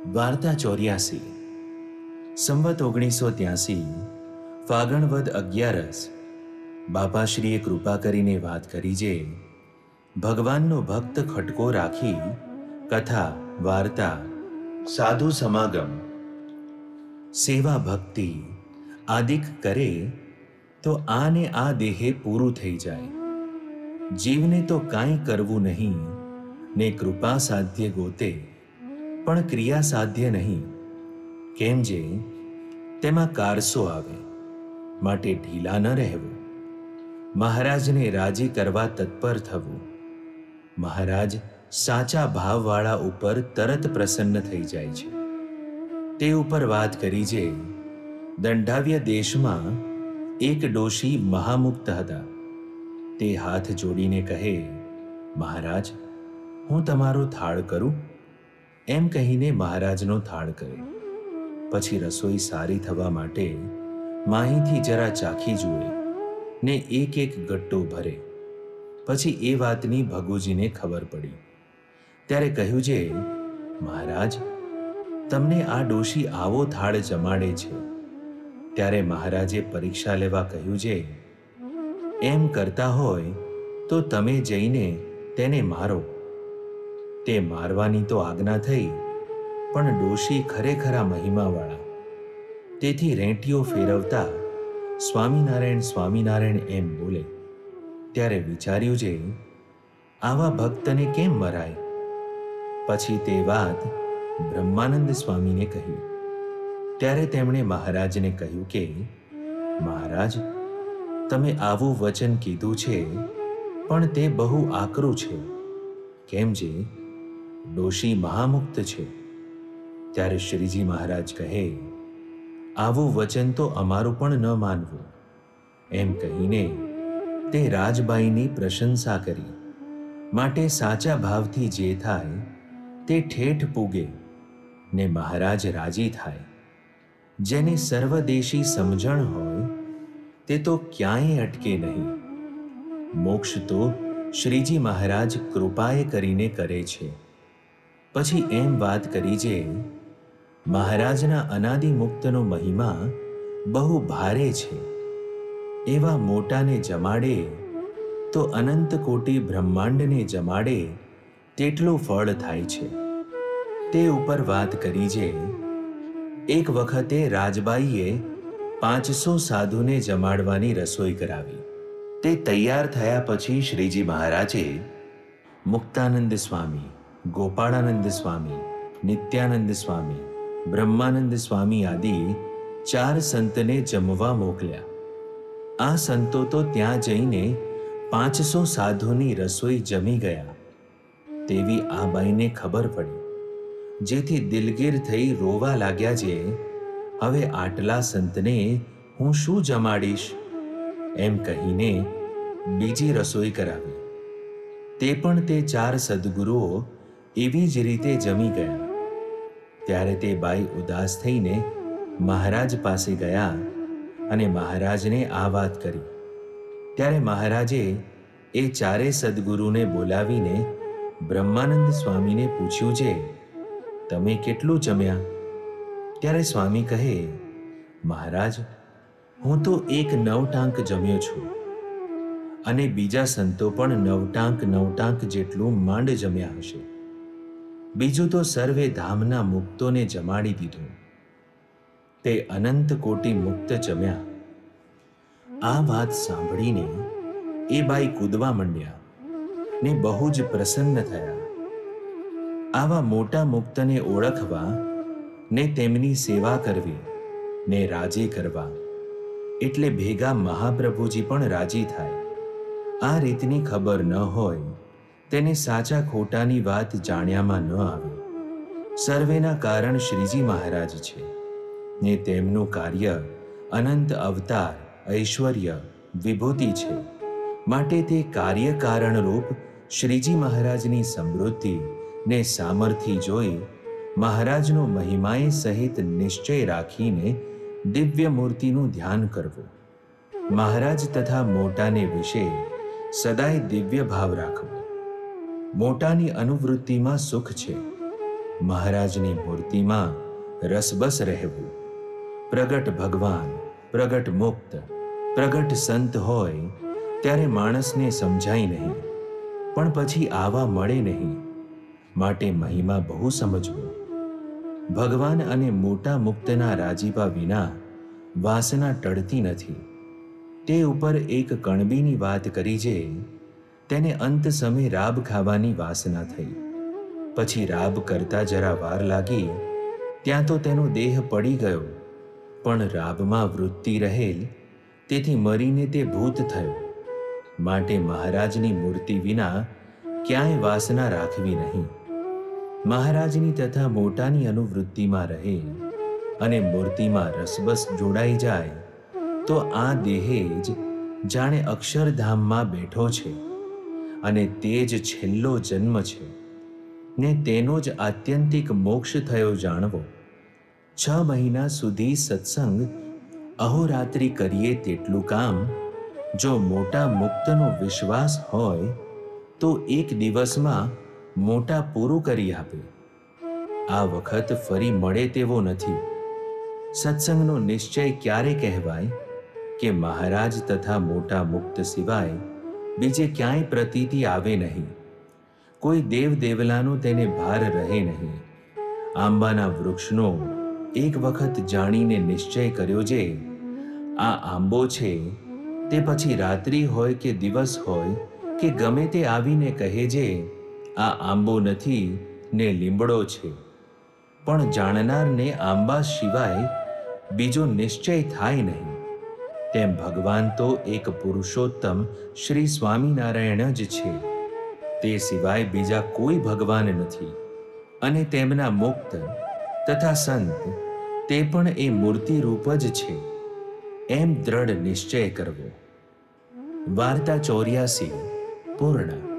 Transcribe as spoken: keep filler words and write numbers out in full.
વાર્તા ચોર્યાસી. સંવત ઓગણીસો ત્યાસી ફાગણ વદ અગિયારસ. બાપાશ્રીએ કૃપા કરીને વાત કરી જે ભગવાનનો ભક્ત ખટકો રાખી કથા વાર્તા સાધુ સમાગમ સેવા ભક્તિ આદિક કરે તો આને આ દેહે પૂરું થઈ જાય. જીવને તો કાંઈ કરવું નહીં ને કૃપા સાધ્ય ગોતે પણ ક્રિયા સાધ્ય નહીં. કેમ જે તેમાં કારસો આવે માટે ઢીલા ન રહેવું. મહારાજને રાજી કરવા તત્પર થવું. મહારાજ સાચા ભાવવાળા ઉપર તરત પ્રસન્ન થઈ જાય છે. તે ઉપર વાત કરી જે દંડાવ્ય દેશમાં એક ડોશી મહામુક્ત હતા. તે હાથ જોડીને કહે, મહારાજ, હું તમારો થાળ કરું? એમ કહીને મહારાજનો થાળ કરે. પછી રસોઈ સારી થવા માટે માહીથી જરા ચાખી જુએ ને એક એક ગટ્ટો ભરે. પછી એ વાતની ભગુજીને ખબર પડી. ત્યારે કહ્યું જે મહારાજ, તમને આ ડોશી આવો થાળ જમાડે છે. ત્યારે મહારાજે પરીક્ષા લેવા કહ્યું જે એમ કરતા હોય તો તમે જઈને તેને મારો. તે મારવાની તો આજ્ઞા થઈ, પણ ડોશી ખરેખરા મહિમાવાળા. તેથી રેંટીઓ ફેરવતા સ્વામિનારાયણ સ્વામિનારાયણ એમ બોલે. ત્યારે વિચાર્યું જે આવા ભક્તને કેમ મરાય. પછી તે વાત બ્રહ્માનંદ સ્વામીને કહ્યું. ત્યારે તેમણે મહારાજને કહ્યું કે મહારાજ, તમે આવું વચન કીધું છે, પણ તે બહુ આકરું છે. કેમ જે ડોશી મહામુક્ત છે. ત્યારે શ્રીજી મહારાજ કહે, આવું વચન તો અમારું પણ ન માનવું. એમ કહીને તે રાજબાઈની પ્રશંસા કરી. માટે સાચા ભાવથી જે થાય તે ઠેઠ પૂગે ને મહારાજ રાજી થાય. જેને સર્વદેશી સમજણ હોય તે તો ક્યાંય અટકે નહીં. મોક્ષ તો શ્રીજી મહારાજ કૃપાએ કરીને કરે છે. પછી એમ વાત કરી જે મહારાજના અનાદિ મુક્તનો મહિમા બહુ ભારે છે. એવા મોટાને જમાડે તો અનંત કોટી બ્રહ્માંડને જમાડે તેટલું ફળ થાય છે. તે ઉપર વાત કરી જે એક વખતે રાજબાઈએ પાંચસો સાધુને જમાડવાની રસોઈ કરાવી. તે તૈયાર થયા પછી શ્રીજી મહારાજે મુક્તાનંદ સ્વામી, ગોપાળાનંદ સ્વામી, નિત્યાનંદ સ્વામી, બ્રહ્માનંદ સ્વામી આદિ ચાર સંતને જમવા મોકલ્યા. આ સંતો તો ત્યાં જઈને પાંચસો સાધુની રસોઈ જમી ગયા. તેવી આ બાઈને ખબર પડી. જેથી દિલગીર થઈ રોવા લાગ્યા જે હવે આટલા સંતને હું શું જમાડીશ. એમ કહીને બીજી રસોઈ કરાવી. તે પણ તે ચાર સદગુરુઓ એવી જ રીતે જમી ગયા. ત્યારે તે બાઈ ઉદાસ થઈને મહારાજ પાસે ગયા અને મહારાજને આ વાત કરી. ત્યારે મહારાજે એ ચારે સદગુરુને બોલાવીને બ્રહ્માનંદ સ્વામીને પૂછ્યું છે, તમે કેટલું જમ્યા? ત્યારે સ્વામી કહે, મહારાજ, હું તો એક નવટાંક જમ્યો છું અને બીજા સંતો પણ નવટાંક નવટાંક જેટલું માંડ જમ્યા હશે. બીજું તો સર્વે ધામના મુક્તોને જમાડી દીધું. તે અનંત કોટી મુક્ત જમ્યા. આ વાત સાંભળીને એ બાઈ કૂદવા માંડ્યા ને બહુ જ પ્રસન્ન થયા. આવા મોટા મુક્તને ઓળખવા ને તેમની સેવા કરવી ને રાજી કરવા એટલે ભેગા મહાપ્રભુજી પણ રાજી થાય. આ રીતની ખબર ન હોય તેને સાચા ખોટાની વાત જાણ્યામાં ન આવે. સર્વેના કારણ શ્રીજી મહારાજ છે ને તેમનું કાર્ય અનંત અવતાર, ઐશ્વર્ય, વિભૂતિ છે. માટે તે કાર્ય કારણરૂપ શ્રીજી મહારાજની સમૃદ્ધિ ને સામર્થ્ય જોઈ મહારાજનો મહિમાએ સહિત નિશ્ચય રાખીને દિવ્ય મૂર્તિનું ધ્યાન કરવું. મહારાજ તથા મોટાને વિશે સદાય દિવ્ય ભાવ રાખવો. મોટાની અનુવૃત્તિમાં સુખ છે મહારાજની મૂર્તિમાં રસબસ રહેવું. પ્રગટ ભગવાન, પ્રગટ મુક્ત, પ્રગટ સંત હોય ત્યારે માણસને સમજાય નહીં, પણ પછી આવા મળે નહીં. માટે મહિમા બહુ સમજવું. ભગવાન અને મોટા મુક્તના રાજીપા વિના વાસના ટળતી નથી. તે ઉપર એક કણબીની વાત કરી છે. તેને અંત સમય રાબ ખાવાની વાસના થઈ. પછી રાબ કરતા જરા વાર લાગી, ત્યાં તો તેનો દેહ પડી ગયો, પણ રાબમાં વૃત્તિ રહેલ, તેથી મરીને તે ભૂત થયો. માટે મહારાજની મૂર્તિ વિના ક્યાંય વાસના રાખવી નહીં. મહારાજની તથા મોટાની અનુવૃત્તિમાં રહે અને મૂર્તિમાં રસબસ જોડાઈ જાય તો આ દેહે જ જાણે અક્ષરધામમાં બેઠો છે અને તે જ છેલ્લો જન્મ છે ને તેનો જ આત્યંતિક મોક્ષ થયો જાણવો. છ મહિના સુધી સત્સંગ અહોરાત્રિ કરીએ તેટલું કામ જો મોટા મુક્તનો વિશ્વાસ હોય તો એક દિવસમાં મોટા પૂરું કરી આપે. આ વખત ફરી મળે તેવો નથી. સત્સંગનો નિશ્ચય ક્યારે કહેવાય કે મહારાજ તથા મોટા મુક્ત સિવાય બીજે ક્યાંય પ્રતીતિ આવે નહીં. કોઈ દેવ દેવલાનો તેને ભાર રહે નહીં. આંબાના વૃક્ષનો એક વખત જાણીને નિશ્ચય કર્યો જે આ આંબો છે, તે પછી રાત્રિ હોય કે દિવસ હોય કે ગમે તે આવીને કહે જે આ આંબો નથી ને લીમડો છે, પણ જાણનારને આંબા સિવાય બીજો નિશ્ચય થાય નહીં. તેમ ભગવાન તો એક પુરુષોત્તમ શ્રી સ્વામિનારાયણ જ છે. તે સિવાય બીજા કોઈ ભગવાન નથી અને તેમના મુક્ત તથા સંત તે પણ એ મૂર્તિ રૂપ જ છે, એમ દ્રઢ નિશ્ચય કરવો. વાર્તા ચોર્યાસી પૂર્ણ.